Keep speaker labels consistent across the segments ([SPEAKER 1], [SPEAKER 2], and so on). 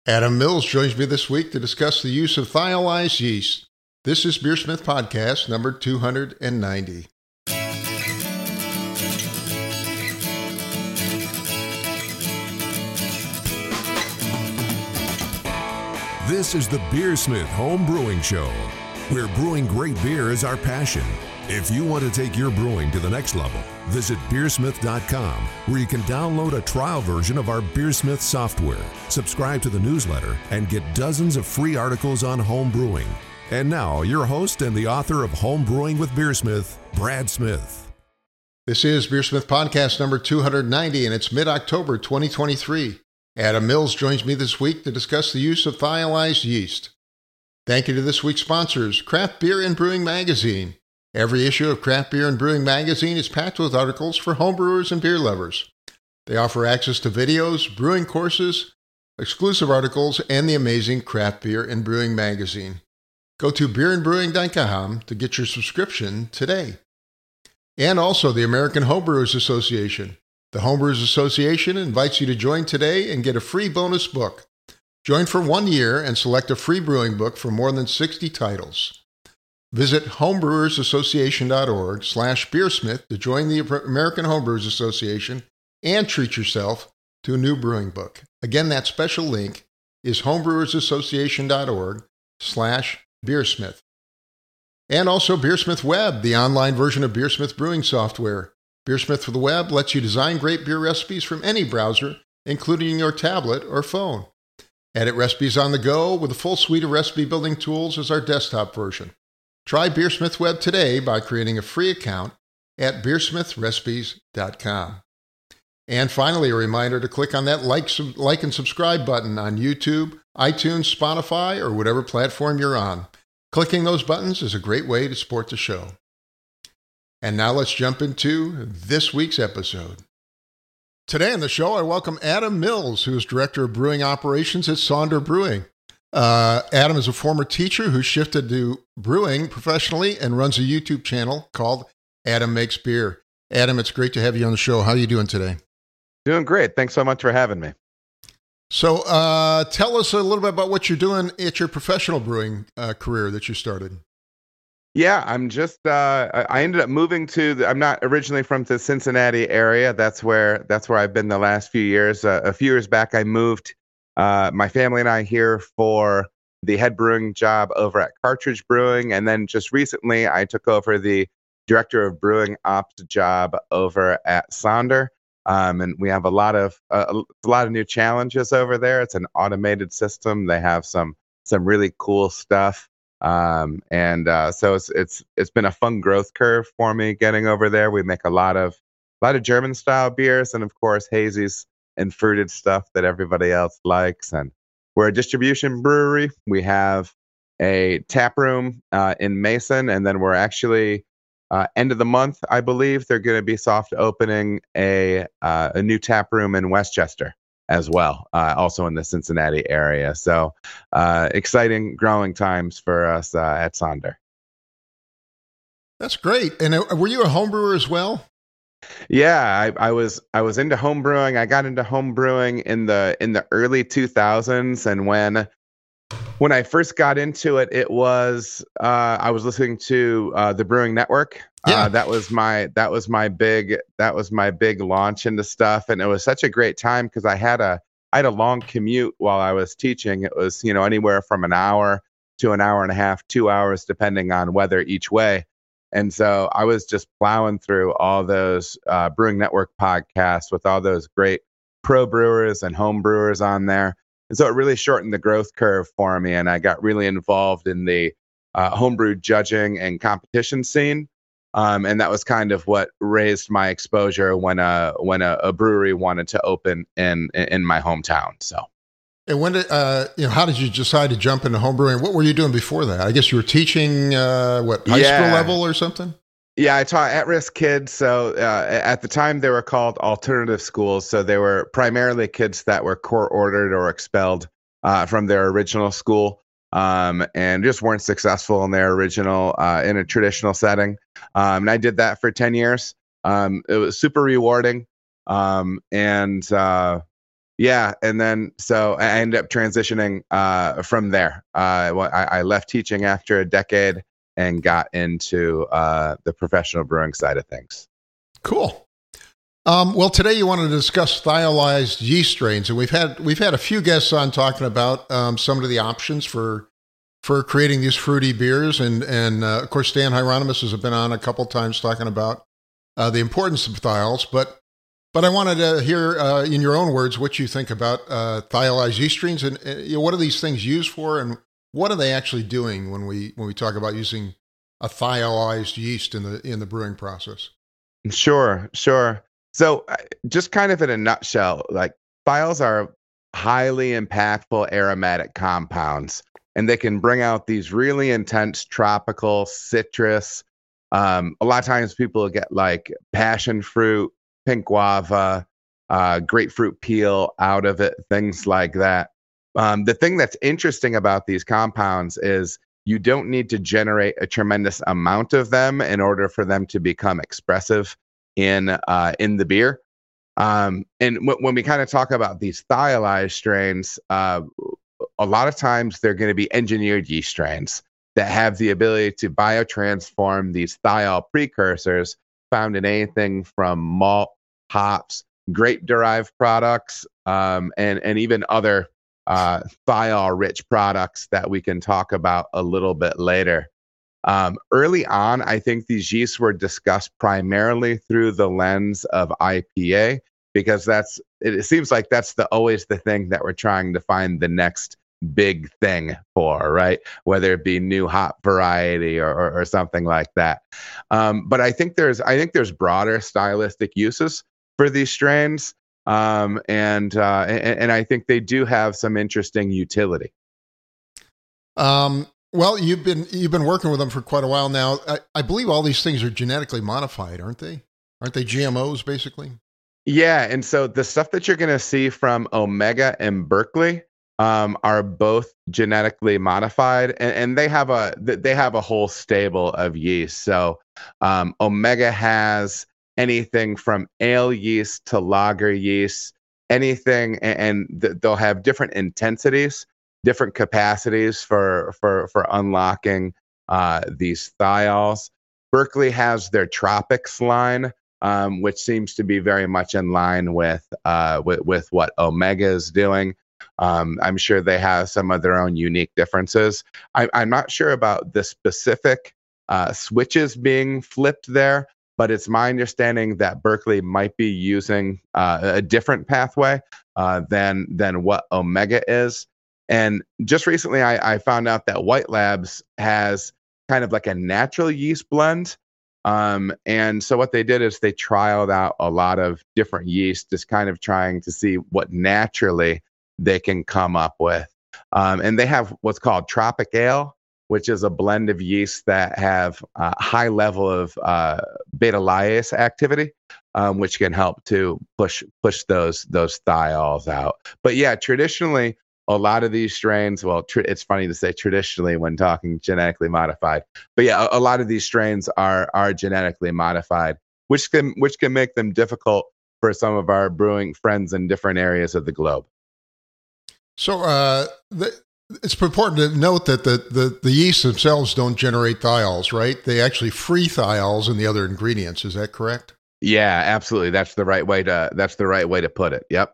[SPEAKER 1] Adam Mills joins me this week to discuss the use of thiolized yeast. This is Beersmith Podcast number 290.
[SPEAKER 2] This is the Beersmith Home Brewing Show, where brewing great beer is our passion. If you want to take your brewing to the next level, visit beersmith.com, where you can download a trial version of our Beersmith software, subscribe to the newsletter, and get dozens of free articles on home brewing. And now, your host and the author of Home Brewing with Beersmith, Brad Smith.
[SPEAKER 1] This is Beersmith Podcast number 290, and it's mid-October 2023. Adam Mills joins me this week to discuss the use of thiolized yeast. Thank you to this week's sponsors, Craft Beer and Brewing Magazine. Every issue of Craft Beer and Brewing Magazine is packed with articles for homebrewers and beer lovers. They offer access to videos, brewing courses, exclusive articles, and the amazing Craft Beer and Brewing Magazine. Go to beerandbrewing.com to get your subscription today. And also the American Homebrewers Association. The Homebrewers Association invites you to join today and get a free bonus book. Join for 1 year and select a free brewing book for more than 60 titles. Visit homebrewersassociation.org/beersmith to join the American Homebrewers Association and treat yourself to a new brewing book. Again, that special link is homebrewersassociation.org/beersmith. And also Beersmith Web, the online version of Beersmith brewing software. Beersmith for the Web lets you design great beer recipes from any browser, including your tablet or phone. Edit recipes on the go with a full suite of recipe building tools as our desktop version. Try Beersmith Web today by creating a free account at beersmithrecipes.com. And finally, a reminder to click on that like and subscribe button on YouTube, iTunes, Spotify, or whatever platform you're on. Clicking those buttons is a great way to support the show. And now let's jump into this week's episode. Today on the show, I welcome Adam Mills, who is Director of Brewing Operations at Sonder Brewing. Adam is a former teacher who shifted to brewing professionally and runs a YouTube channel called Adam Makes Beer. Adam, it's great to have you on the show. How are you doing today?
[SPEAKER 3] Doing great. Thanks so much for having me.
[SPEAKER 1] So tell us a little bit about what you're doing at your professional brewing career that you started.
[SPEAKER 3] Yeah, I'm just, I ended up moving I'm not originally from the Cincinnati area. That's where I've been the last few years. A few years back, I moved, my family and I here for the head brewing job over at Cartridge Brewing. And then just recently, I took over the director of brewing ops job over at Sonder. And we have a lot of new challenges over there. It's an automated system. They have some really cool stuff. So it's been a fun growth curve for me getting over there. We make a lot of German style beers and of course hazies and fruited stuff that everybody else likes. And we're a distribution brewery. We have a tap room in Mason, and then we're actually end of the month, I believe, they're going to be soft opening a new tap room in Westchester as well, also in the Cincinnati area. So exciting growing times for us at Sonder.
[SPEAKER 1] That's great. And were you a home brewer as well?
[SPEAKER 3] Yeah, I was into home brewing. I got into home brewing in the early 2000s, and when I first got into it, it was I was listening to the Brewing Network.
[SPEAKER 1] Yeah.
[SPEAKER 3] That was my big launch into stuff, and it was such a great time because I had a long commute while I was teaching. It was anywhere from an hour to an hour and a half, 2 hours, depending on weather each way. And so I was just plowing through all those Brewing Network podcasts with all those great pro brewers and home brewers on there. And so it really shortened the growth curve for me, and I got really involved in the homebrew judging and competition scene. And that was kind of what raised my exposure when a brewery wanted to open in my hometown. So,
[SPEAKER 1] and when did how did you decide to jump into homebrewing? What were you doing before that? I guess you were teaching high school level or something.
[SPEAKER 3] Yeah, I taught at-risk kids. So at the time, they were called alternative schools. So they were primarily kids that were court-ordered or expelled from their original school and just weren't successful in their original, in a traditional setting. And I did that for 10 years. It was super rewarding. Yeah, and then so I ended up transitioning from there. I left teaching after a decade and got into the professional brewing side of things.
[SPEAKER 1] Cool. Well, today you want to discuss thiolized yeast strains, and we've had a few guests on talking about some of the options for creating these fruity beers, and of course Stan Hieronymus has been on a couple times talking about the importance of thiols, but I wanted to hear in your own words what you think about thiolized yeast strains, and what are these things used for, and what are they actually doing when we talk about using a thiolized yeast in the brewing process?
[SPEAKER 3] Sure. So just kind of in a nutshell, like thiols are highly impactful aromatic compounds, and they can bring out these really intense tropical citrus. A lot of times people get like passion fruit, pink guava, grapefruit peel out of it, things like that. The thing that's interesting about these compounds is you don't need to generate a tremendous amount of them in order for them to become expressive in the beer. And when we kind of talk about these thiolized strains, a lot of times they're going to be engineered yeast strains that have the ability to biotransform these thiol precursors found in anything from malt, hops, grape-derived products, and even other thiol-rich products that we can talk about a little bit later. Early on, I think these yeasts were discussed primarily through the lens of IPA, because it seems like that's always the thing that we're trying to find the next big thing for, right? Whether it be new hop variety or something like that. But I think there's broader stylistic uses for these strains, and I think they do have some interesting utility.
[SPEAKER 1] Well, you've been working with them for quite a while now. I believe all these things are genetically modified, aren't they? Aren't they GMOs, basically?
[SPEAKER 3] Yeah, and so the stuff that you're going to see from Omega and Berkeley are both genetically modified, and they have a whole stable of yeast. So Omega has anything from ale yeast to lager yeast, anything, and they'll have different intensities, different capacities for unlocking these thiols. Berkeley has their Tropics line, which seems to be very much in line with what Omega is doing. I'm sure they have some of their own unique differences. I'm not sure about the specific switches being flipped there, but it's my understanding that Berkeley might be using a different pathway than what Omega is. And just recently, I found out that White Labs has kind of like a natural yeast blend. And so what they did is they trialed out a lot of different yeast, just kind of trying to see what naturally they can come up with. And they have what's called Tropic Ale, which is a blend of yeast that have a high level of beta lyase activity, which can help to push those thiols out. But yeah, traditionally, a lot of these strains, well, it's funny to say traditionally when talking genetically modified, but yeah, a lot of these strains are genetically modified, which can make them difficult for some of our brewing friends in different areas of the globe.
[SPEAKER 1] So it's important to note that the yeasts themselves don't generate thiols, right? They actually free thiols in the other ingredients. Is that correct?
[SPEAKER 3] Yeah, absolutely. That's the right way to put it. Yep.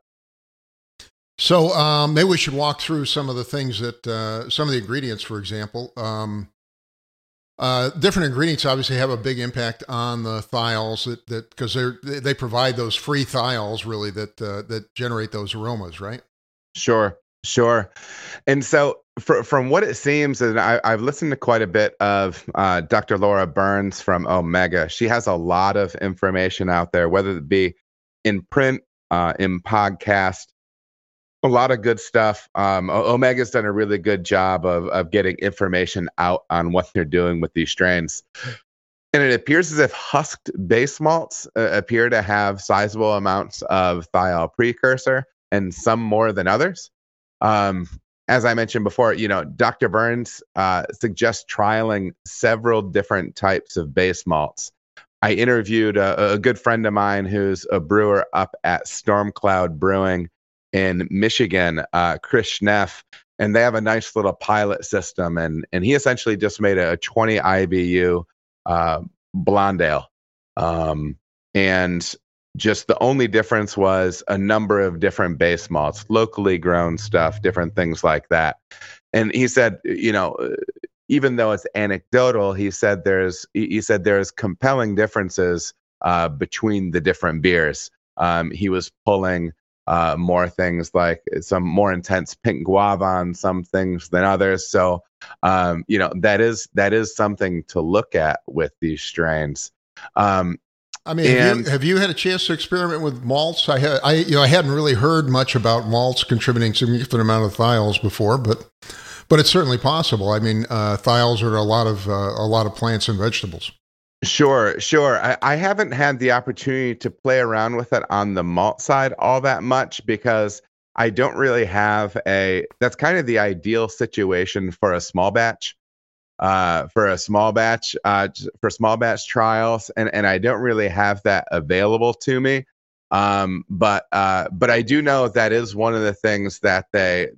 [SPEAKER 1] So maybe we should walk through some of the things that some of the ingredients, for example. Different ingredients obviously have a big impact on the thiols that because they provide those free thiols really that generate those aromas, right?
[SPEAKER 3] Sure. And so from what it seems, and I've listened to quite a bit of Dr. Laura Burns from Omega. She has a lot of information out there, whether it be in print, in podcast, a lot of good stuff. Omega's done a really good job of getting information out on what they're doing with these strains. And it appears as if husked base malts appear to have sizable amounts of thiol precursor, and some more than others. As I mentioned before, Dr. Burns suggests trialing several different types of base malts. I interviewed a good friend of mine who's a brewer up at Stormcloud Brewing, in Michigan, Chris Schneff, and they have a nice little pilot system. And he essentially just made a 20 IBU blonde ale. And just the only difference was a number of different base malts, locally grown stuff, different things like that. And he said, even though it's anecdotal, he said there's compelling differences between the different beers. He was pulling more things like some more intense pink guava on some things than others. So, that is something to look at with these strains.
[SPEAKER 1] Have you had a chance to experiment with malts? I hadn't really heard much about malts contributing significant amount of thiols before, but it's certainly possible. I mean, thiols are a lot of plants and vegetables.
[SPEAKER 3] Sure. I haven't had the opportunity to play around with it on the malt side all that much because I don't really have that's kind of the ideal situation for a small batch. For small batch trials, and I don't really have that available to me. But I do know that is one of the things that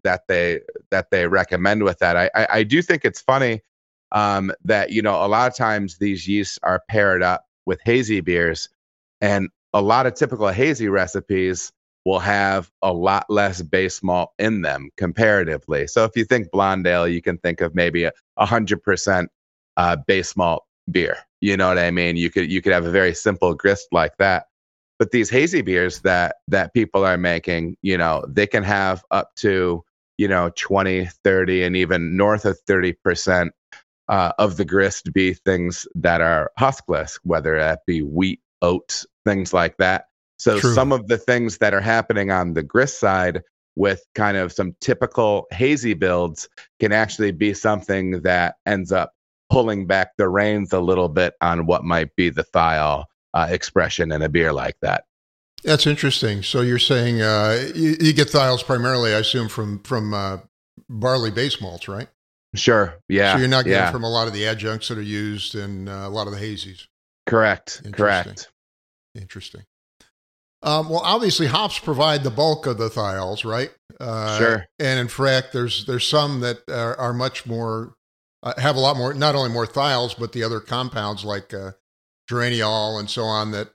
[SPEAKER 3] they recommend with that. I do think it's funny that a lot of times these yeasts are paired up with hazy beers, and a lot of typical hazy recipes will have a lot less base malt in them comparatively. So if you think blonde ale, you can think of maybe 100% base malt beer. You know what I mean? You could have a very simple grist like that. But these hazy beers that people are making, they can have up to 20, 30, and even north of 30% of the grist be things that are huskless, whether that be wheat, oats, things like that. So True. Some of the things that are happening on the grist side with kind of some typical hazy builds can actually be something that ends up pulling back the reins a little bit on what might be the thiol expression in a beer like that.
[SPEAKER 1] That's interesting. So you're saying you get thiols primarily, I assume, from barley base malts, right?
[SPEAKER 3] Sure. Yeah.
[SPEAKER 1] So you're not getting from a lot of the adjuncts that are used in a lot of the hazies.
[SPEAKER 3] Correct.
[SPEAKER 1] Interesting. Well, obviously, hops provide the bulk of the thiols, right?
[SPEAKER 3] Sure.
[SPEAKER 1] And in fact, there's some that are much more have a lot more, not only more thiols, but the other compounds like geraniol and so on that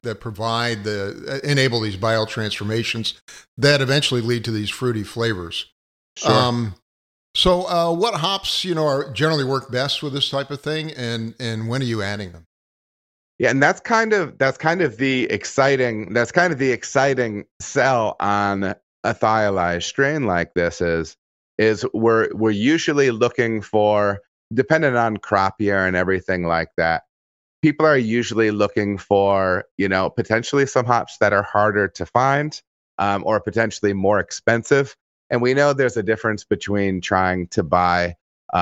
[SPEAKER 1] enable these biotransformations that eventually lead to these fruity flavors.
[SPEAKER 3] Sure.
[SPEAKER 1] So what hops are generally work best with this type of thing, and when are you adding them?
[SPEAKER 3] Yeah, and that's kind of the exciting sell on a thiolized strain like this is we're usually looking for, depending on crop year and everything like that, people are usually looking for potentially some hops that are harder to find or potentially more expensive. And we know there's a difference between trying to buy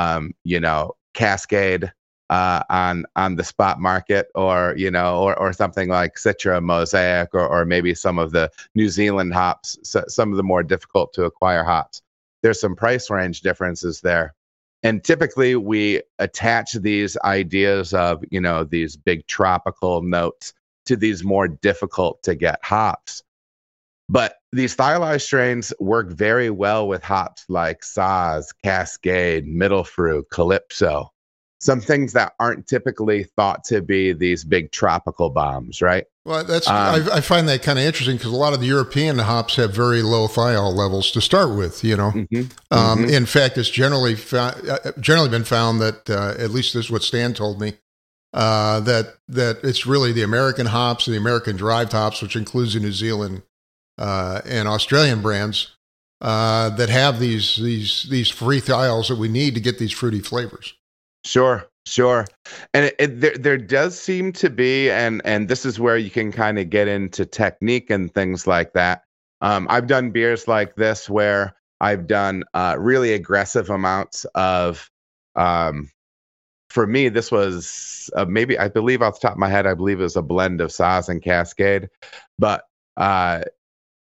[SPEAKER 3] Cascade on the spot market, or something like Citra, Mosaic, or maybe some of the New Zealand hops, some of the more difficult to acquire hops. There's some price range differences there. And typically we attach these ideas of, these big tropical notes to these more difficult to get hops. But these thiolized strains work very well with hops like Saaz, Cascade, Mittelfrüh, Calypso. Some things that aren't typically thought to be these big tropical bombs, right?
[SPEAKER 1] Well, I find that kind of interesting because a lot of the European hops have very low thiol levels to start with.
[SPEAKER 3] Mm-hmm.
[SPEAKER 1] In fact, it's generally been found that at least this is what Stan told me that it's really the American hops and the American derived hops, which includes the New Zealand and Australian brands that have these free thiols that we need to get these fruity flavors.
[SPEAKER 3] Sure. And there does seem to be, and this is where you can kind of get into technique and things like that. I've done beers like this where I've done really aggressive amounts of, for me, this was maybe, I believe off the top of my head, I believe it was a blend of Saaz and Cascade. But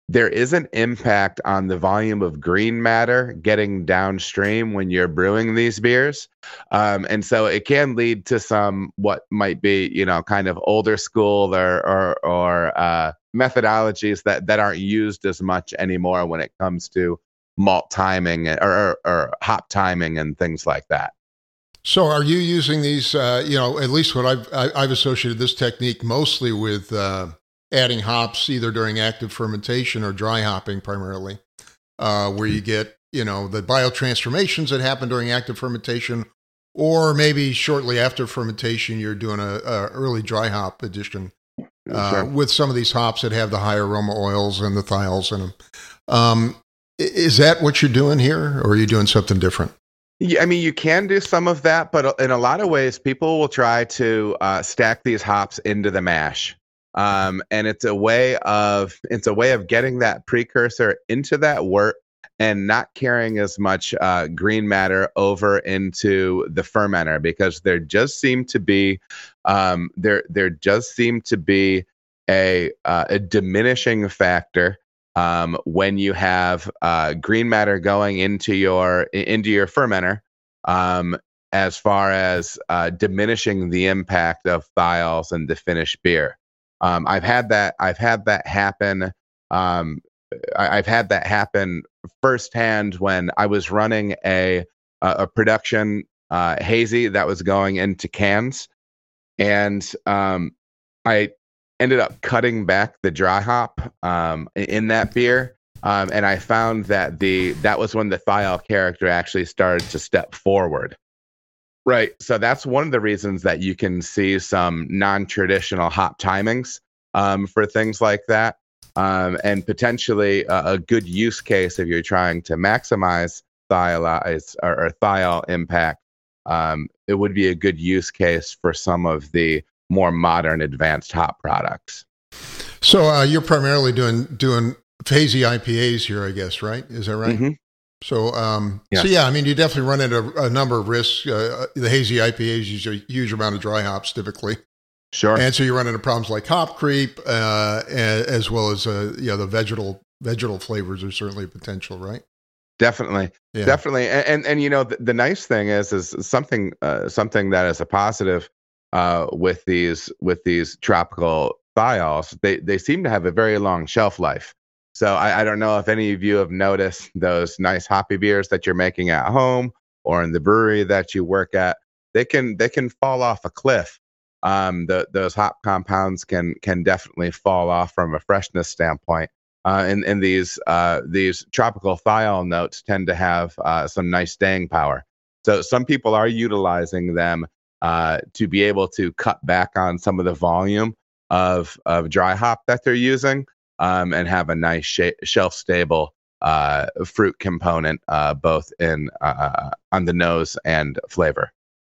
[SPEAKER 3] there is an impact on the volume of green matter getting downstream when you're brewing these beers. And so it can lead to some what might be, kind of older school or methodologies that aren't used as much anymore when it comes to malt timing or hop timing and things like that.
[SPEAKER 1] So are you using these, at least what I've associated this technique mostly with adding hops either during active fermentation or dry hopping primarily, where you get, the biotransformations that happen during active fermentation, or maybe shortly after fermentation, you're doing a early dry hop addition with some of these hops that have the high aroma oils and the thiols in them. Is that what you're doing here, or are you doing something different?
[SPEAKER 3] Yeah, I mean, you can do some of that, but in a lot of ways, people will try to stack these hops into the mash. And it's a way of getting that precursor into that wort and not carrying as much green matter over into the fermenter, because there just seem to be a diminishing factor when you have green matter going into your fermenter, as far as diminishing the impact of thiols and the finished beer. I've had that happen. I've had that happen firsthand when I was running a production hazy that was going into cans, and I ended up cutting back the dry hop in that beer, and I found that that was when the thiol character actually started to step forward. Right. So that's one of the reasons that you can see some non-traditional hop timings for things like that. And potentially a good use case if you're trying to maximize thiol impact. It would be a good use case for some of the more modern advanced hop products.
[SPEAKER 1] So you're primarily doing hazy IPAs here, I guess, right? Is that right?
[SPEAKER 3] Mm-hmm.
[SPEAKER 1] So,
[SPEAKER 3] yes.
[SPEAKER 1] So yeah, I mean, you definitely run into a number of risks. The hazy IPAs use a huge amount of dry hops typically.
[SPEAKER 3] Sure.
[SPEAKER 1] And so you run into problems like hop creep, as well as the vegetal flavors are certainly a potential, right?
[SPEAKER 3] Definitely,
[SPEAKER 1] yeah.
[SPEAKER 3] Definitely. And the nice thing is something that is a positive with these tropical thiols. They seem to have a very long shelf life. So I don't know if any of you have noticed those nice hoppy beers that you're making at home or in the brewery that you work at. They can fall off a cliff. Those hop compounds can definitely fall off from a freshness standpoint. And these tropical thiol notes tend to have some nice staying power. So some people are utilizing them to be able to cut back on some of the volume of dry hop that they're using. And have a nice shelf-stable fruit component, both in on the nose and flavor.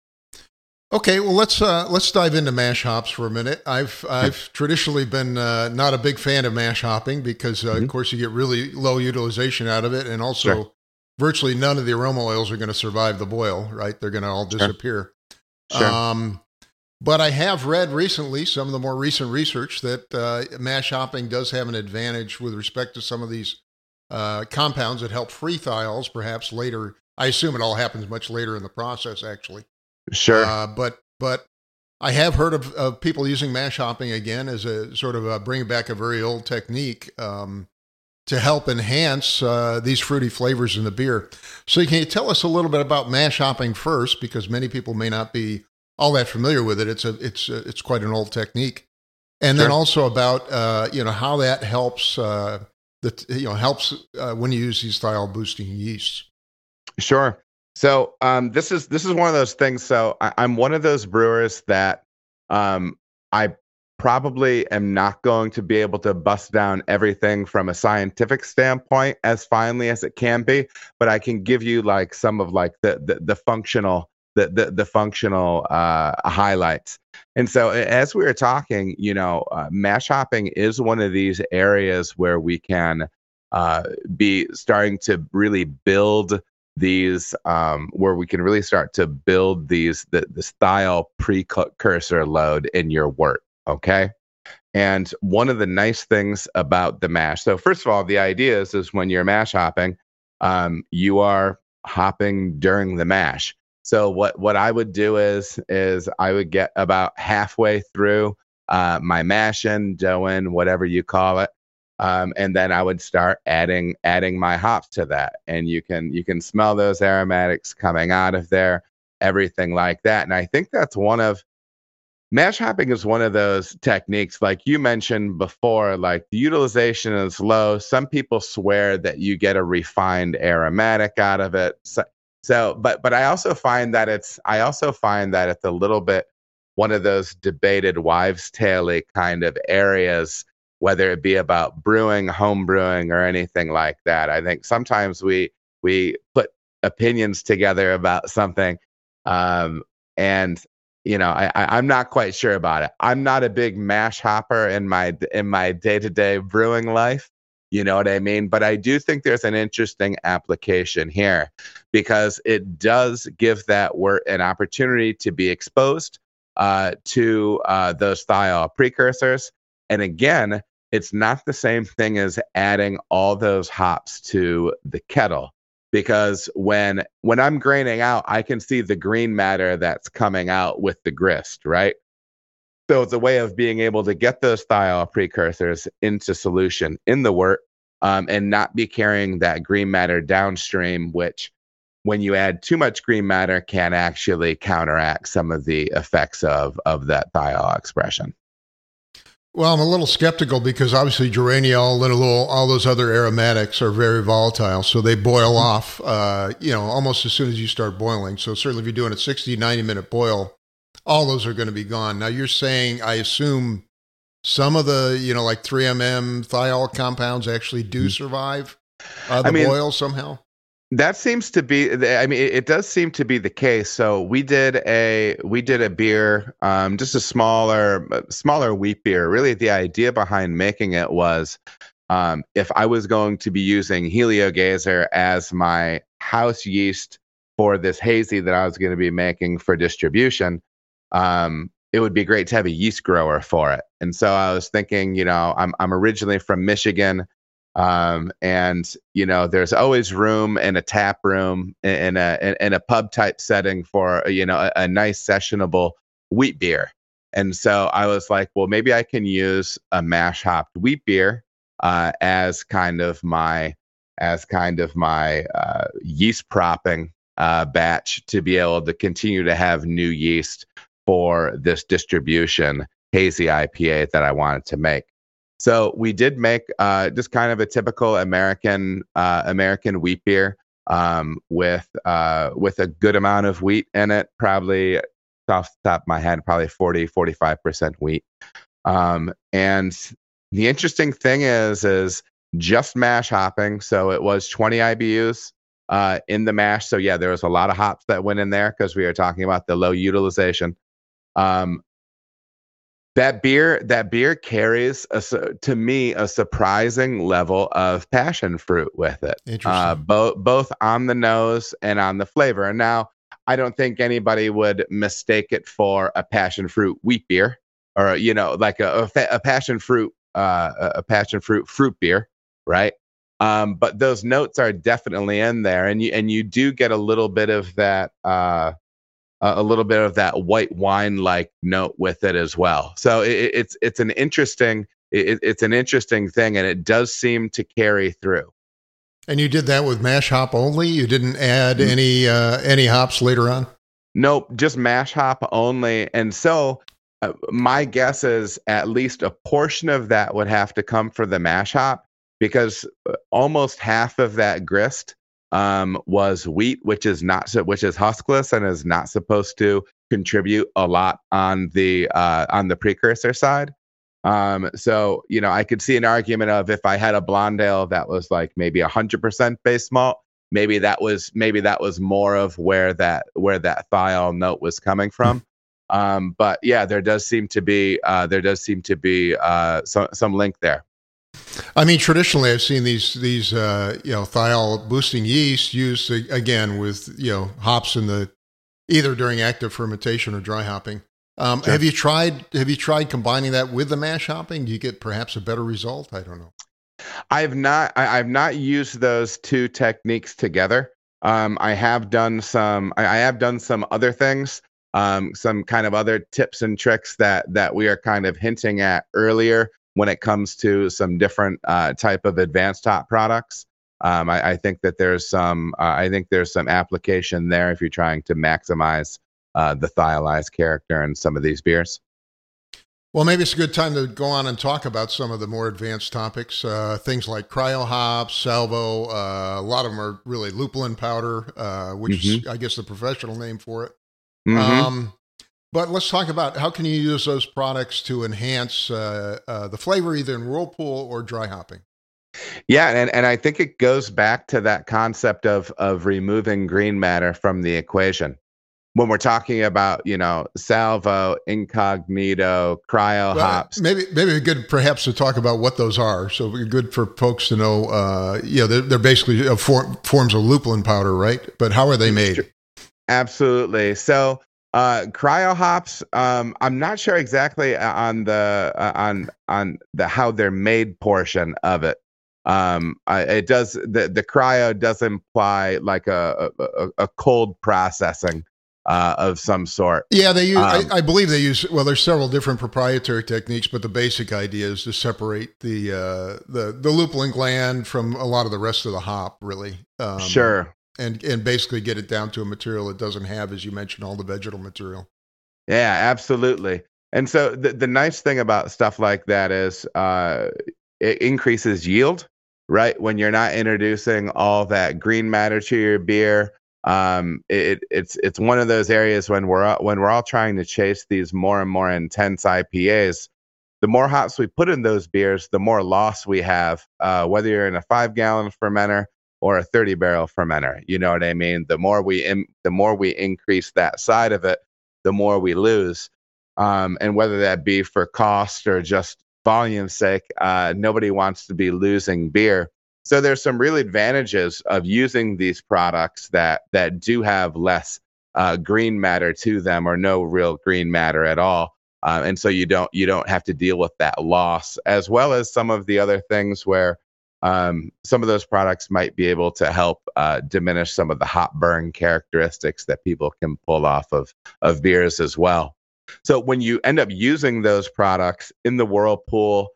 [SPEAKER 1] Okay, well let's dive into mash hops for a minute. I've traditionally been not a big fan of mash hopping because of course you get really low utilization out of it, and also virtually none of the aroma oils are going to survive the boil. Right, they're going to all disappear.
[SPEAKER 3] Sure.
[SPEAKER 1] But I have read recently, some of the more recent research, that mash hopping does have an advantage with respect to some of these compounds that help free thiols, perhaps later. I assume it all happens much later in the process, actually.
[SPEAKER 3] Sure.
[SPEAKER 1] But I have heard of people using mash hopping again as a sort of bringing back a very old technique to help enhance these fruity flavors in the beer. So can you tell us a little bit about mash hopping first, because many people may not be all that familiar with it. It's quite an old technique, and then also about how that helps when you use these thiol boosting yeasts.
[SPEAKER 3] Sure. So this is one of those things. So I'm one of those brewers that I probably am not going to be able to bust down everything from a scientific standpoint as finely as it can be, but I can give you like some of like the functional. The functional highlights. And so as we were talking, mash hopping is one of these areas where we can be starting to really build these, where we can really start to build this thiol precursor load in your wort. Okay. And one of the nice things about the mash, so first of all, the idea is when you're mash hopping, you are hopping during the mash. So what I would do is I would get about halfway through my mash-in, dough-in, whatever you call it, and then I would start adding my hops to that, and you can smell those aromatics coming out of there, everything like that. And I think that's mash hopping is one of those techniques, like you mentioned before, like the utilization is low. Some people swear that you get a refined aromatic out of it. But I also find that it's a little bit one of those debated wives' tale-y kind of areas, whether it be about brewing, home brewing, or anything like that. I think sometimes we put opinions together about something, and I'm not quite sure about it. I'm not a big mash hopper in my day-to-day brewing life. You know what I mean? But I do think there's an interesting application here, because it does give that wort an opportunity to be exposed to those thiol precursors. And again, it's not the same thing as adding all those hops to the kettle. Because when I'm graining out, I can see the green matter that's coming out with the grist, right? So it's a way of being able to get those thiol precursors into solution in the wort, and not be carrying that green matter downstream, which when you add too much green matter can actually counteract some of the effects of that thiol expression.
[SPEAKER 1] Well, I'm a little skeptical because obviously geraniol and all those other aromatics are very volatile. So they boil off, almost as soon as you start boiling. So certainly if you're doing a 60, 90-minute boil, all those are going to be gone. Now you're saying, I assume some of the, like 3MM thiol compounds actually do survive boil somehow?
[SPEAKER 3] That seems to be, it does seem to be the case. So we did a beer, just a smaller wheat beer. Really, the idea behind making it was, if I was going to be using Heliogazer as my house yeast for this hazy that I was going to be making for distribution, it would be great to have a yeast grower for it. And so I was thinking, I'm originally from Michigan. And there's always room in a tap room in a pub type setting for a nice sessionable wheat beer. And so I was like, well, maybe I can use a mash hopped wheat beer as kind of my yeast propping batch to be able to continue to have new yeast for this distribution hazy IPA that I wanted to make. So we did make just kind of a typical American wheat beer with a good amount of wheat in it, probably off the top of my head, probably 40-45% wheat. And the interesting thing is just mash hopping. So it was 20 IBUs in the mash. So yeah, there was a lot of hops that went in there because we are talking about the low utilization. That beer carries, to me, a surprising level of passion fruit with it.
[SPEAKER 1] Interesting.
[SPEAKER 3] Both on the nose and on the flavor. And now, I don't think anybody would mistake it for a passion fruit wheat beer, or like a passion fruit fruit beer, right? But those notes are definitely in there, and you do get a little bit of that. A little bit of that white wine-like note with it as well. So it's an interesting thing, and it does seem to carry through.
[SPEAKER 1] And you did that with mash hop only? You didn't add any hops later on?
[SPEAKER 3] Nope, just mash hop only. And so my guess is at least a portion of that would have to come for the mash hop, because almost half of that grist was wheat, which is huskless and is not supposed to contribute a lot on the precursor side. So I could see an argument of, if I had a blonde ale that was like maybe 100% base malt, maybe that was more of where that thiol note was coming from. But yeah, there does seem to be some link there.
[SPEAKER 1] I mean, traditionally, I've seen these thiol boosting yeast used again with hops in either during active fermentation or dry hopping.
[SPEAKER 3] Sure.
[SPEAKER 1] Have you tried combining that with the mash hopping? Do you get perhaps a better result? I don't know.
[SPEAKER 3] I've not used those two techniques together. I have done some. I have done some other things. Some kind of other tips and tricks that we are kind of hinting at earlier when it comes to some different type of advanced hop products. I think that there's some. I think there's some application there if you're trying to maximize the thiolized character in some of these beers.
[SPEAKER 1] Well, maybe it's a good time to go on and talk about some of the more advanced topics, things like cryo hops, salvo. A lot of them are really lupulin powder, which is, I guess, the professional name for it. But let's talk about how can you use those products to enhance the flavor, either in whirlpool or dry hopping.
[SPEAKER 3] Yeah, and I think it goes back to that concept of removing green matter from the equation. When we're talking about, salvo, incognito, cryo hops.
[SPEAKER 1] Maybe good perhaps to talk about what those are. So it'd be good for folks to know, they're basically forms of lupulin powder, right? But how are they made?
[SPEAKER 3] Absolutely. So cryo hops, I'm not sure exactly on the how they're made portion of it. It does the cryo does imply like a cold processing of some sort.
[SPEAKER 1] Yeah, they use. I believe they use. Well, there's several different proprietary techniques, but the basic idea is to separate the lupulin gland from a lot of the rest of the hop, really.
[SPEAKER 3] Sure.
[SPEAKER 1] And basically get it down to a material it doesn't have, as you mentioned, all the vegetal material.
[SPEAKER 3] Yeah, absolutely. And so the nice thing about stuff like that is it increases yield, right? When you're not introducing all that green matter to your beer. It's one of those areas when we're all trying to chase these more and more intense IPAs. The more hops we put in those beers, the more loss we have. Whether you're in a 5-gallon fermenter or a 30-barrel fermenter, you know what I mean. The more we increase that side of it, the more we lose. And whether that be for cost or just volume's sake, nobody wants to be losing beer. So there's some real advantages of using these products that do have less green matter to them, or no real green matter at all, and so you don't have to deal with that loss, as well as some of the other things where some of those products might be able to help diminish some of the hop burn characteristics that people can pull off of beers as well. So when you end up using those products in the whirlpool,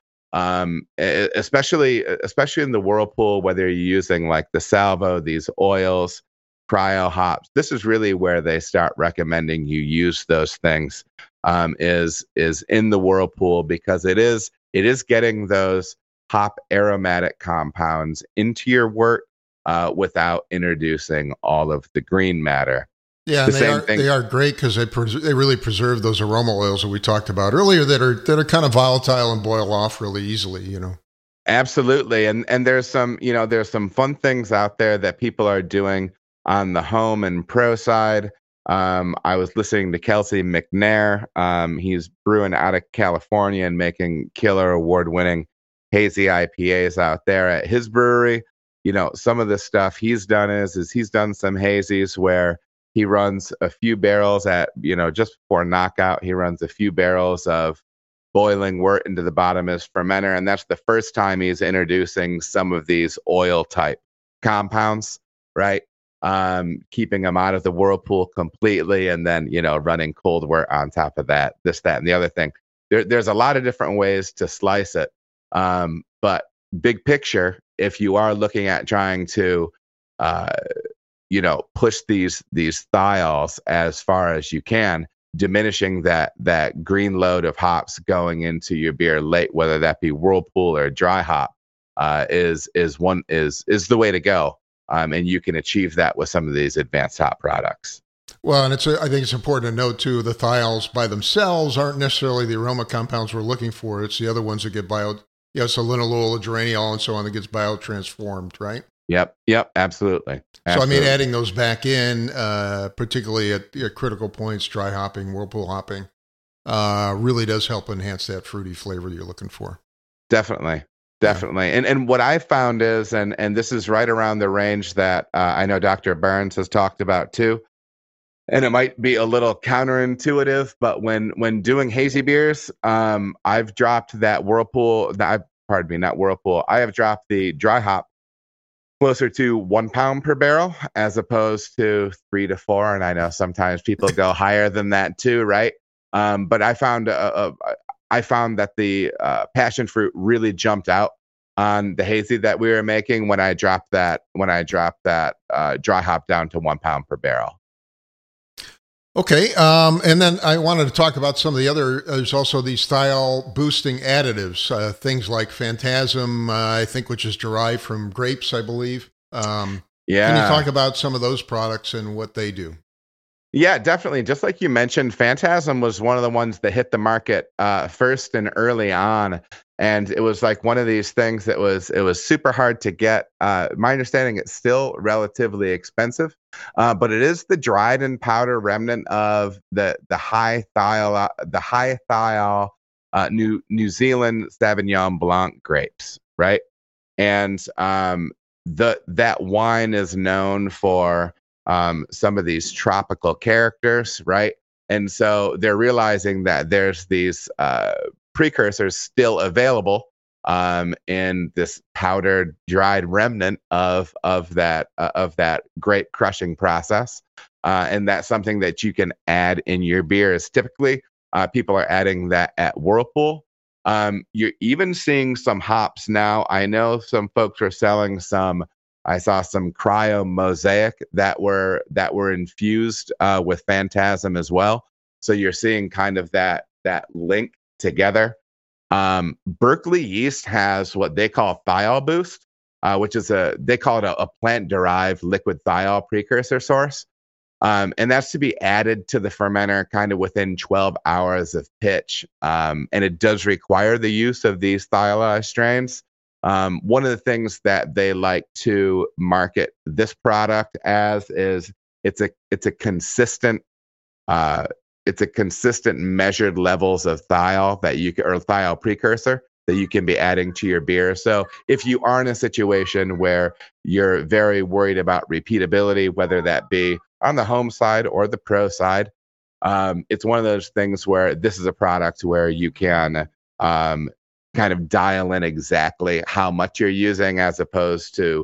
[SPEAKER 3] especially in the whirlpool, whether you're using like the salvo, these oils, cryo hops, this is really where they start recommending you use those things, is in the whirlpool, because it is getting those hop aromatic compounds into your wort without introducing all of the green matter.
[SPEAKER 1] Yeah, and they are great because they really preserve those aroma oils that we talked about earlier that are kind of volatile and boil off really easily,
[SPEAKER 3] Absolutely. And there's some fun things out there that people are doing on the home and pro side. I was listening to Kelsey McNair. He's brewing out of California and making killer award-winning hazy IPAs out there at his brewery. Some of the stuff he's done is he's done some hazies where he runs a few barrels at, just before knockout, he runs a few barrels of boiling wort into the bottom of his fermenter. And that's the first time he's introducing some of these oil type compounds, right? Keeping them out of the whirlpool completely. And then, running cold wort on top of that, this, that, and the other thing. There's a lot of different ways to slice it. But big picture, if you are looking at trying to, push these thiols as far as you can, diminishing that green load of hops going into your beer late, whether that be whirlpool or dry hop, is the way to go. And you can achieve that with some of these advanced hop products.
[SPEAKER 1] Well, and I think it's important to note too, the thiols by themselves aren't necessarily the aroma compounds we're looking for. It's the other ones that get so linalool, geraniol, and so on that gets biotransformed, right?
[SPEAKER 3] Yep, absolutely.
[SPEAKER 1] So, adding those back in, particularly at critical points, dry hopping, whirlpool hopping, really does help enhance that fruity flavor you're looking for.
[SPEAKER 3] Definitely. And what I found is, and this is right around the range that I know Dr. Burns has talked about too, and it might be a little counterintuitive, but when doing hazy beers, I've dropped that Whirlpool. Pardon me, not Whirlpool. I have dropped the dry hop closer to 1 pound per barrel as opposed to 3 to 4. And I know sometimes people go higher than that too, right? But I found that the passion fruit really jumped out on the hazy that we were making when I dropped that dry hop down to 1 pound per barrel.
[SPEAKER 1] Okay, and then I wanted to talk about some of the other, there's also these style boosting additives, things like Phantasm, I think, which is derived from grapes, I believe. Can you talk about some of those products and what they do?
[SPEAKER 3] Yeah, definitely. Just like you mentioned, Phantasm was one of the ones that hit the market first and early on. And it was like one of these things that it was super hard to get. My understanding, it's still relatively expensive, but it is the dried and powder remnant of the high thiol New Zealand Sauvignon Blanc grapes, right? And that wine is known for some of these tropical characters, right? And so they're realizing that there's these precursors still available in this powdered, dried remnant of that grape crushing process, and that's something that you can add in your beers. Typically, people are adding that at Whirlpool. You're even seeing some hops now. I know some folks are selling some. I saw some Cryo Mosaic that were infused with Phantasm as well. So you're seeing kind of that link together. Berkeley Yeast has what they call Thiol Boost, which is they call it a plant-derived liquid thiol precursor source. And that's to be added to the fermenter kind of within 12 hours of pitch. And it does require the use of these thiolized strains. One of the things that they like to market this product as is it's a consistent measured levels of thiol that you can, or thiol precursor that you can be adding to your beer. So if you are in a situation where you're very worried about repeatability, whether that be on the home side or the pro side, it's one of those things where this is a product where you can kind of dial in exactly how much you're using, as opposed to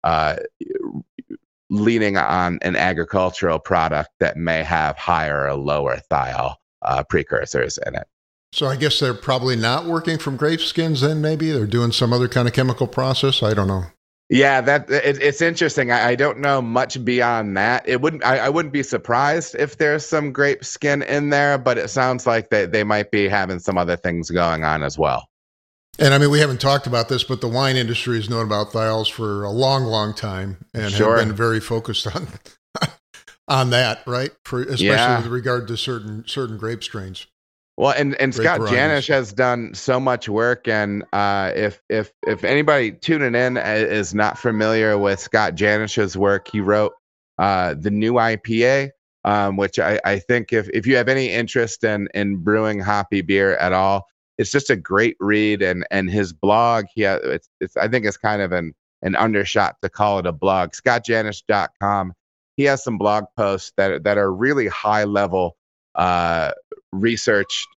[SPEAKER 3] leaning on an agricultural product that may have higher or lower thiol precursors in it.
[SPEAKER 1] So I guess they're probably not working from grape skins then, maybe? They're doing some other kind of chemical process? I don't know.
[SPEAKER 3] Yeah, it's interesting. I don't know much beyond that. I wouldn't be surprised if there's some grape skin in there, but it sounds like they might be having some other things going on as well.
[SPEAKER 1] And I mean, we haven't talked about this, but the wine industry has known about thiols for a long, long time and have been very focused on that, right? Especially with regard to certain grape strains.
[SPEAKER 3] Well, and Scott Janisch has done so much work, and if anybody tuning in is not familiar with Scott Janisch's work, he wrote the new IPA, which I think if you have any interest in brewing hoppy beer at all, it's just a great read. And his blog, I think it's kind of an undershot to call it a blog. ScottJanisch.com. He has some blog posts that are really high level research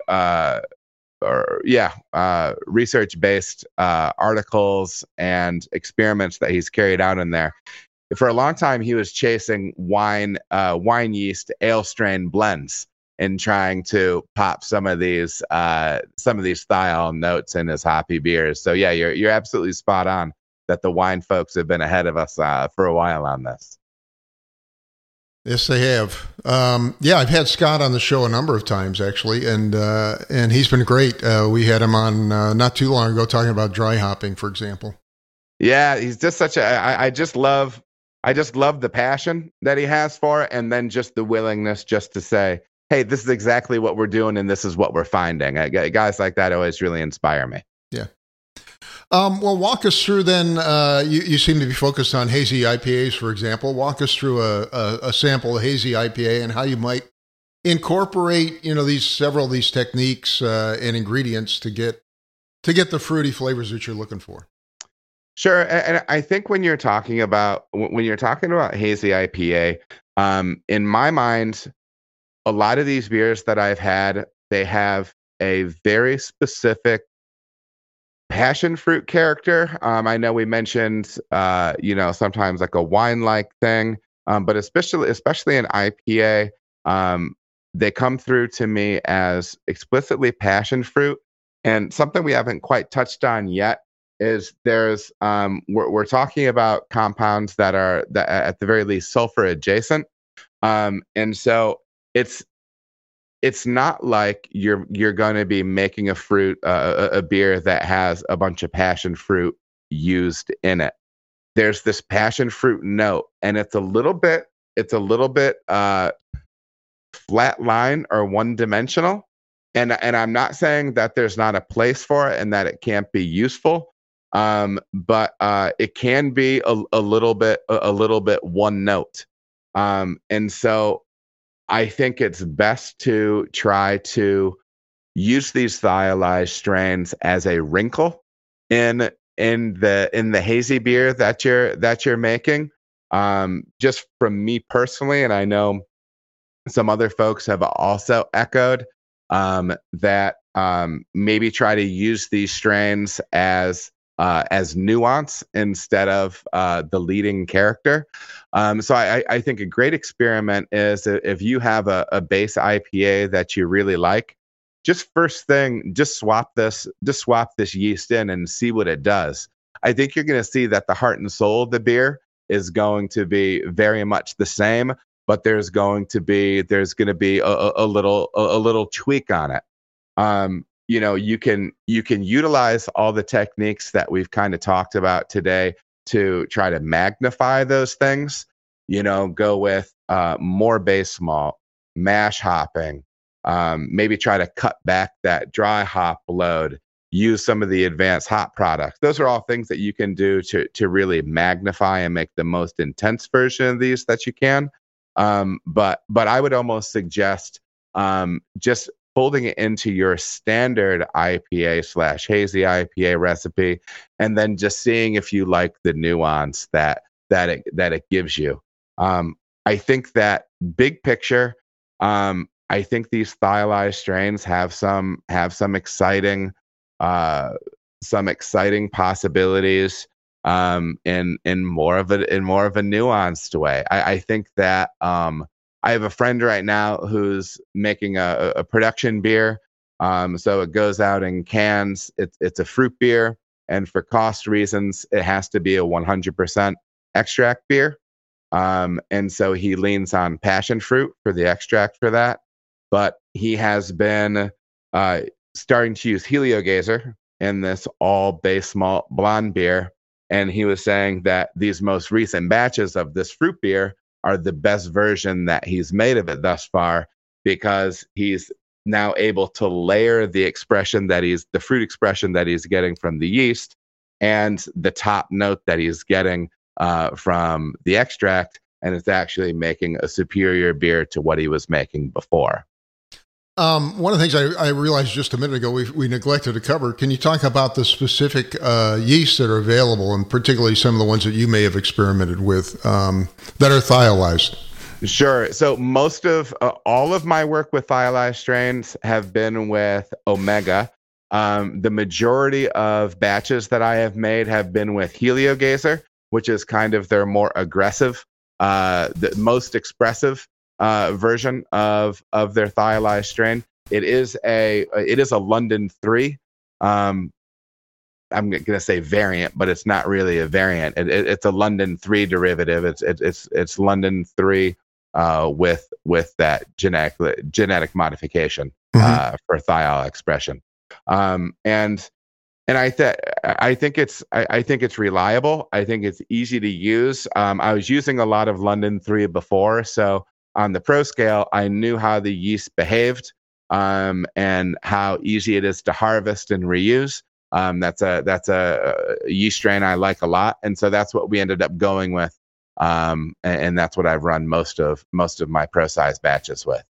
[SPEAKER 3] based articles and experiments that he's carried out in there. For a long time, he was chasing wine yeast ale strain blends and trying to pop some of these thiol notes in his hoppy beers. So yeah, you're absolutely spot on that the wine folks have been ahead of us for a while on this.
[SPEAKER 1] Yes, they have. I've had Scott on the show a number of times actually, and he's been great. We had him on not too long ago talking about dry hopping, for example.
[SPEAKER 3] Yeah, he's just I just love the passion that he has for it, and then just the willingness just to say, hey, this is exactly what we're doing, and this is what we're finding. Guys like that always really inspire me.
[SPEAKER 1] Yeah. Well, walk us through then. You seem to be focused on hazy IPAs, for example. Walk us through a sample of hazy IPA and how you might incorporate, several of these techniques and ingredients to get the fruity flavors that you're looking for.
[SPEAKER 3] Sure, and I think when you're talking about hazy IPA, In my mind, a lot of these beers that I've had, they have a very specific passion fruit character. I know we mentioned, sometimes like a wine-like thing, but especially in IPA, they come through to me as explicitly passion fruit. And something we haven't quite touched on yet is we're talking about compounds that are at the very least sulfur adjacent, and so it's not like you're going to be making a beer that has a bunch of passion fruit used in it. There's this passion fruit note, and it's a little bit flat line or one dimensional. And I'm not saying that there's not a place for it and that it can't be useful, but it can be a little bit one note, and so I think it's best to try to use these thiolized strains as a wrinkle in the hazy beer that you're making. Just from me personally, and I know some other folks have also echoed that maybe try to use these strains as nuance instead of the leading character. So I think a great experiment is if you have a base IPA that you really like, just first thing, just swap this yeast in and see what it does. I think you're going to see that the heart and soul of the beer is going to be very much the same, but there's going to be a little tweak on it. You can utilize all the techniques that we've kind of talked about today to try to magnify those things. Go with more base malt, mash hopping, maybe try to cut back that dry hop load, use some of the advanced hop products. Those are all things that you can do to really magnify and make the most intense version of these that you can. But I would almost suggest just folding it into your standard IPA/hazy IPA recipe, and then just seeing if you like the nuance that it gives you. I think that big picture, I think these thiolized strains have some exciting possibilities in more of a nuanced way. I think that I have a friend right now who's making a production beer. So it goes out in cans. It's a fruit beer, and for cost reasons, it has to be a 100% extract beer. And so he leans on passion fruit for the extract for that. But he has been starting to use Heliogazer in this all base malt blonde beer. And he was saying that these most recent batches of this fruit beer are the best version that he's made of it thus far, because he's now able to layer the fruit expression that he's getting from the yeast and the top note that he's getting from the extract, and it's actually making a superior beer to what he was making before.
[SPEAKER 1] One of the things I realized just a minute ago we neglected to cover. Can you talk about the specific yeasts that are available, and particularly some of the ones that you may have experimented with that are thiolized?
[SPEAKER 3] Sure. So most of all of my work with thiolized strains have been with Omega. The majority of batches that I have made have been with Heliogazer, which is kind of their more aggressive, the most expressive version of their thiolized strain. It is a London 3. I'm going to say variant, but it's not really a variant. It's a London 3 derivative. It's London 3 with that genetic modification for thiol expression. And I think it's reliable. I think it's easy to use. I was using a lot of London 3 before, so on the pro scale, I knew how the yeast behaved and how easy it is to harvest and reuse. That's a yeast strain I like a lot, and so that's what we ended up going with, and that's what I've run most of my pro size batches with.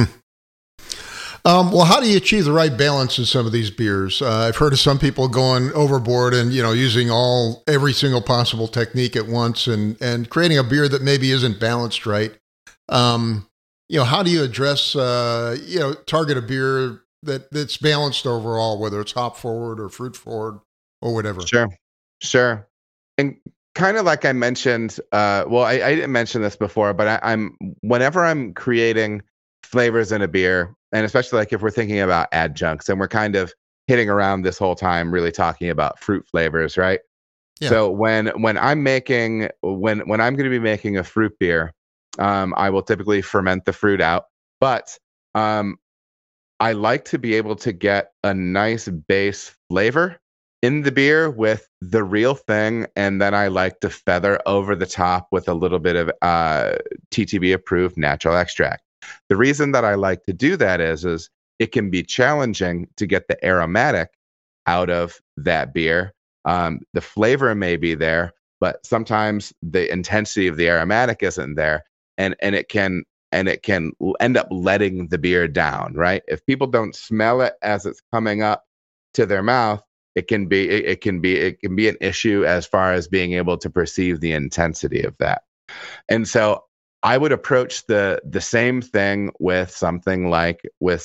[SPEAKER 1] Well, how do you achieve the right balance in some of these beers? I've heard of some people going overboard and using every single possible technique at once and creating a beer that maybe isn't balanced right. How do you address, target a beer that's balanced overall, whether it's hop forward or fruit forward or whatever?
[SPEAKER 3] Sure. And kind of like I mentioned, I didn't mention this before, but I'm whenever I'm creating flavors in a beer, and especially like if we're thinking about adjuncts, and we're kind of hitting around this whole time, really talking about fruit flavors, right?
[SPEAKER 1] Yeah.
[SPEAKER 3] So when I'm making when I'm going to be making a fruit beer, I will typically ferment the fruit out, but I like to be able to get a nice base flavor in the beer with the real thing, and then I like to feather over the top with a little bit of TTB approved natural extract. The reason that I like to do that is it can be challenging to get the aromatic out of that beer. The flavor may be there, but sometimes the intensity of the aromatic isn't there, and it can end up letting the beer down, right? If people don't smell it as it's coming up to their mouth, it can be an issue as far as being able to perceive the intensity of that. And so I would approach the same thing with something like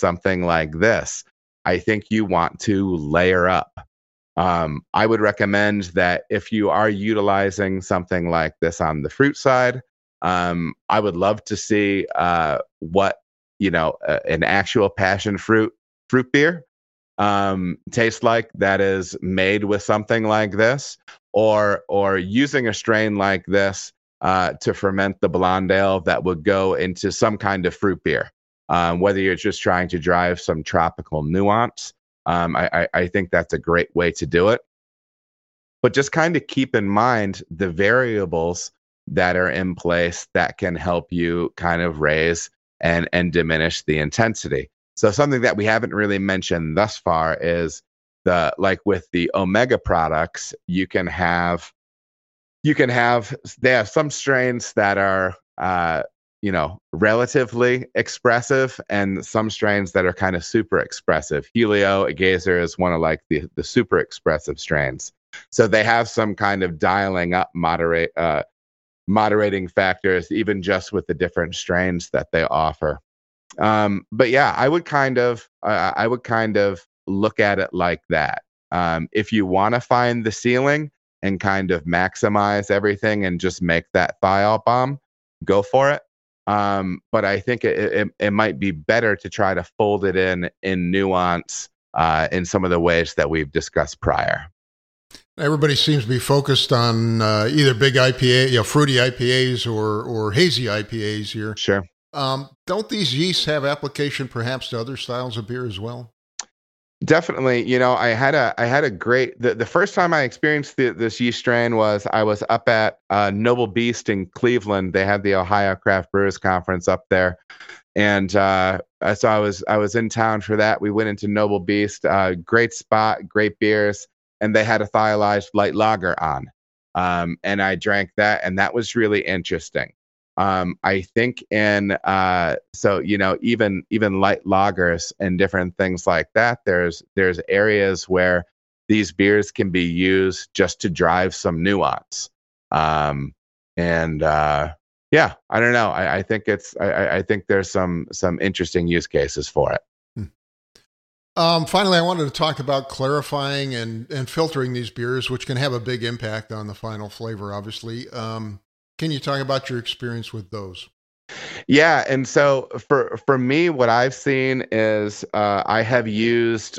[SPEAKER 3] this. I think you want to layer up. I would recommend that if you are utilizing something like this on the fruit side, I would love to see what an actual passion fruit beer tastes like that is made with something like this, or using a strain like this to ferment the blonde ale that would go into some kind of fruit beer. Whether you're just trying to drive some tropical nuance, I think that's a great way to do it. But just kind of keep in mind the variables that are in place that can help you kind of raise and diminish the intensity. So something that we haven't really mentioned thus far is with the Omega products, they have some strains that are relatively expressive, and some strains that are kind of super expressive. Helio Gazer is one of like the super expressive strains. So they have some kind of dialing up moderating factors, even just with the different strains that they offer. But yeah, I would kind of look at it like that. If you want to find the ceiling and kind of maximize everything and just make that thiol bomb, go for it. But I think it might be better to try to fold it in nuance in some of the ways that we've discussed prior.
[SPEAKER 1] Everybody seems to be focused on either big IPA, fruity IPAs or hazy IPAs here.
[SPEAKER 3] Sure.
[SPEAKER 1] Don't these yeasts have application perhaps to other styles of beer as well?
[SPEAKER 3] Definitely. I had a great, the first time I experienced this yeast strain was I was up at Noble Beast in Cleveland. They had the Ohio Craft Brewers Conference up there. And so I was in town for that. We went into Noble Beast, great spot, great beers. And they had a thiolized light lager on. And I drank that, and that was really interesting. I think even light lagers and different things like that, there's areas where these beers can be used just to drive some nuance. I don't know. I think I think there's some interesting use cases for it.
[SPEAKER 1] Finally, I wanted to talk about clarifying and filtering these beers, which can have a big impact on the final flavor, obviously. Can you talk about your experience with those?
[SPEAKER 3] Yeah, and so for me, what I've seen is I've used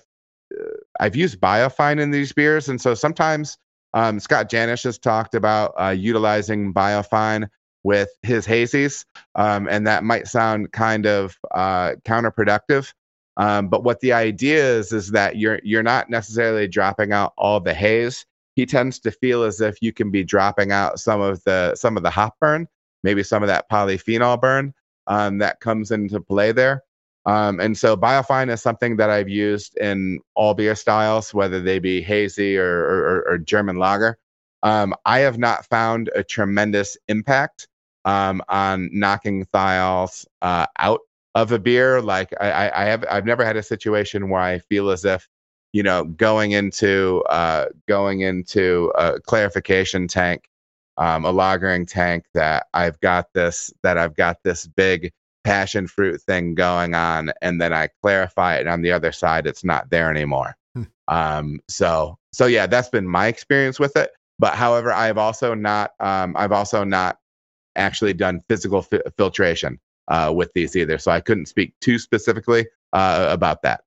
[SPEAKER 3] Biofine in these beers, and so sometimes Scott Janish has talked about utilizing Biofine with his hazies, and that might sound kind of counterproductive. But what the idea is that you're not necessarily dropping out all the haze. He tends to feel as if you can be dropping out some of the hop burn, maybe some of that polyphenol burn that comes into play there. And so Biofine is something that I've used in all beer styles, whether they be hazy or German lager. I have not found a tremendous impact on knocking thiols out of a beer. Like I've never had a situation where I feel as if, going into a clarification tank a lagering tank, that I've got this big passion fruit thing going on, and then I clarify it, and on the other side, it's not there anymore. So yeah, that's been my experience with it. But however, I've also not actually done physical filtration with these either, so I couldn't speak too specifically about that.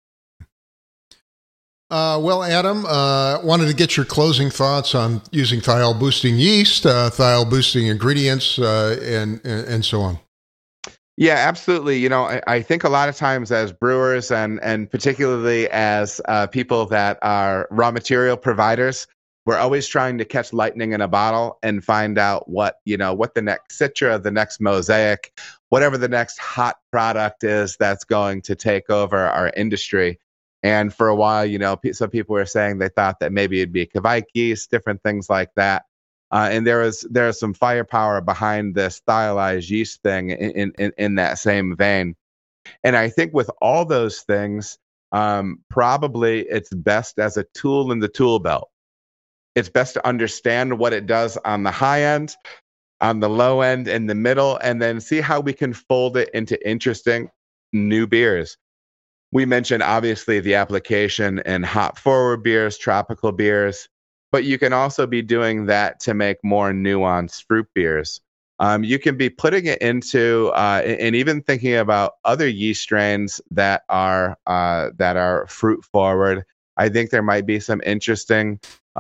[SPEAKER 1] Well, Adam, wanted to get your closing thoughts on using thiol boosting yeast, thiol boosting ingredients, and so on.
[SPEAKER 3] Yeah, absolutely. You know, I think a lot of times as brewers and particularly as people that are raw material providers, we're always trying to catch lightning in a bottle and find out what the next Citra, the next Mosaic, whatever the next hot product is that's going to take over our industry. And for a while, some people were saying they thought that maybe it'd be Kveik yeast, different things like that. And there is some firepower behind this thiolized yeast thing in that same vein. And I think with all those things, probably it's best as a tool in the tool belt. It's best to understand what it does on the high end, on the low end, in the middle, and then see how we can fold it into interesting new beers. We mentioned, obviously, the application in hop-forward beers, tropical beers, but you can also be doing that to make more nuanced fruit beers. You can be putting it into, and even thinking about other yeast strains that are fruit-forward. I think there might be some interesting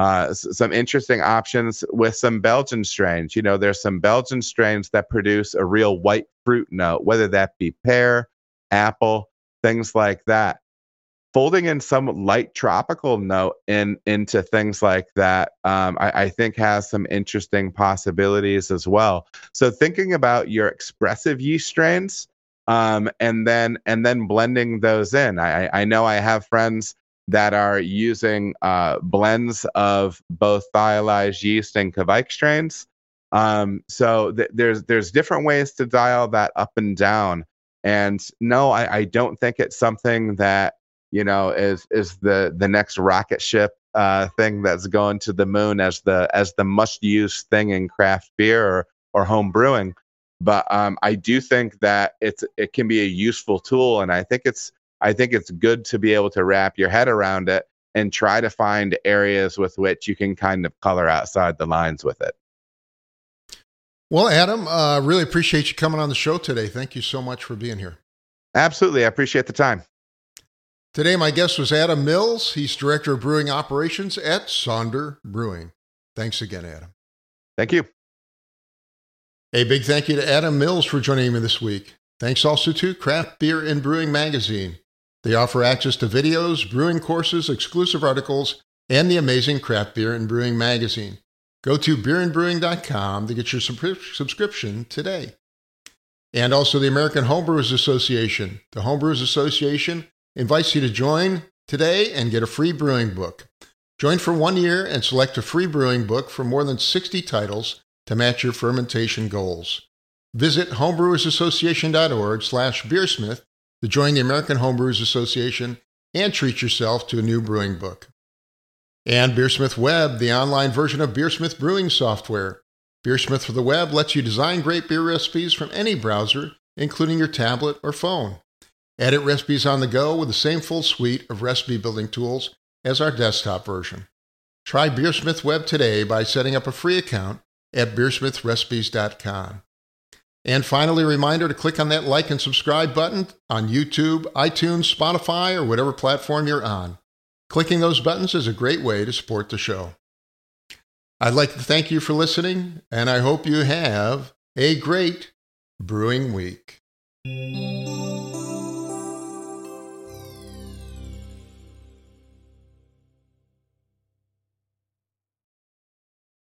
[SPEAKER 3] options with some Belgian strains. There's some Belgian strains that produce a real white fruit note, whether that be pear, apple, things like that. Folding in some light tropical note into things like that, I think has some interesting possibilities as well. So thinking about your expressive yeast strains, and then blending those in. I know I have friends that are using blends of both thiolized yeast and Kveik strains. So there's different ways to dial that up and down. And no, I don't think it's something that is the next rocket ship thing that's going to the moon as the must use thing in craft beer or home brewing. But I do think that it can be a useful tool, and I think it's good to be able to wrap your head around it and try to find areas with which you can kind of color outside the lines with it.
[SPEAKER 1] Well, Adam, really appreciate you coming on the show today. Thank you so much for being here.
[SPEAKER 3] Absolutely. I appreciate the time.
[SPEAKER 1] Today, my guest was Adam Mills. He's Director of Brewing Operations at Sonder Brewing. Thanks again, Adam.
[SPEAKER 3] Thank you.
[SPEAKER 1] A big thank you to Adam Mills for joining me this week. Thanks also to Craft Beer and Brewing Magazine. They offer access to videos, brewing courses, exclusive articles, and the amazing Craft Beer and Brewing Magazine. Go to beerandbrewing.com to get your subscription today. And also the American Homebrewers Association. The Homebrewers Association invites you to join today and get a free brewing book. Join for 1 year and select a free brewing book for more than 60 titles to match your fermentation goals. Visit homebrewersassociation.org/beersmith to join the American Homebrewers Association and treat yourself to a new brewing book. And Beersmith Web, the online version of Beersmith brewing software. Beersmith for the web lets you design great beer recipes from any browser, including your tablet or phone. Edit recipes on the go with the same full suite of recipe building tools as our desktop version. Try Beersmith Web today by setting up a free account at beersmithrecipes.com. And finally, a reminder to click on that like and subscribe button on YouTube, iTunes, Spotify, or whatever platform you're on. Clicking those buttons is a great way to support the show. I'd like to thank you for listening, and I hope you have a great brewing week.